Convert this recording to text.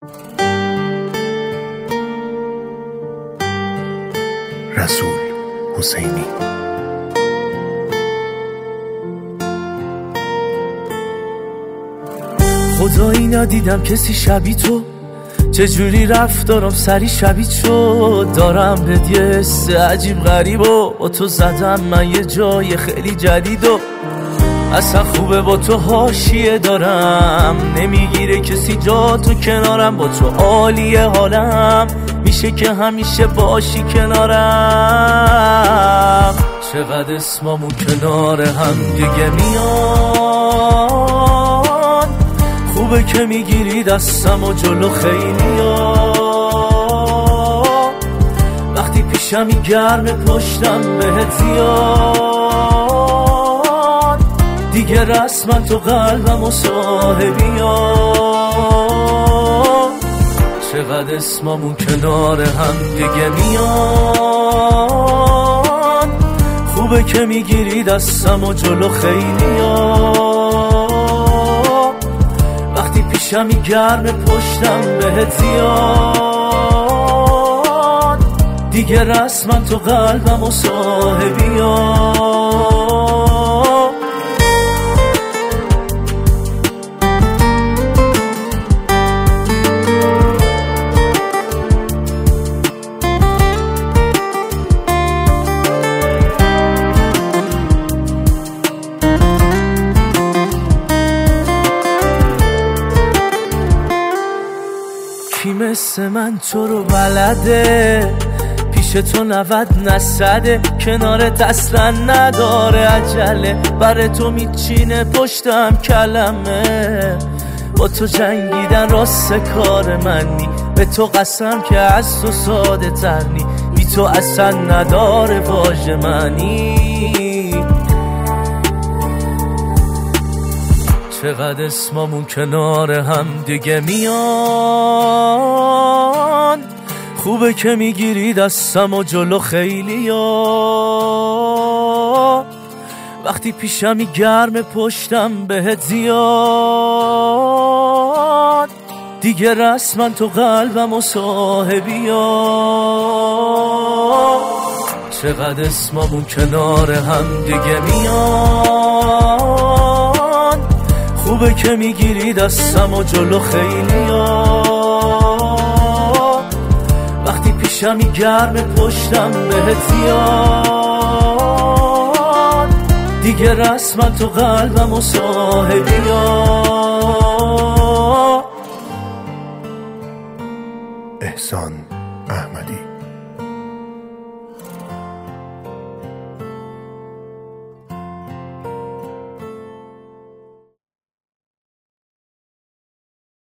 رسول حسینی. خدایی ندیدم کسی شبیه تو، چجوری رفتارم سری شبیه شد. دارم به یه حس عجیب غریب و با تو زدم من یه جای خیلی جدید و اصلا خوبه با تو حاشیه دارم، نمیگیره کسی جا تو کنارم، با تو عالیه حالم، میشه که همیشه باشی کنارم. چقدر اسممون کنار هم دیگه میان، خوبه که میگیری دستم و جلو خیلی ها، وقتی پیشمی گرم پشتم بهت زیاد، دیگه رسما تو قلبم و صاحبی ها. چقدر اسممون کنار هم دیگه میان، خوبه که میگیری دستم و جلو خیلی ها، وقتی پیشمی گرم پشتم بهت زیاد، دیگه رسما تو قلبم و صاحبی ها. کی مثل من تو رو بلده، پیش تو 90 نسده، کنارت اصلا نداره عجله، بر تو میچینه پشتم کلمه، با تو جنگیدن راست کار منی، به تو قسم که از تو ساده ترنی، بی تو اصلا نداره واژه منی. چقدر اسممون کنار هم دیگه میان، خوبه که میگیری دستم و جلو خیلی ها، وقتی پیشمی گرم پشتم بهت زیاد، دیگه رسما تو قلبم و صاحبی ها. چقدر اسممون کنار هم دیگه میان، خوبه که میگیری دستم و جلو خیلی ها، وقتی پیشمی گرم پشتم بهت زیاد، دیگه رسما تو قلبم و صاحبی ها. احسان احمدی.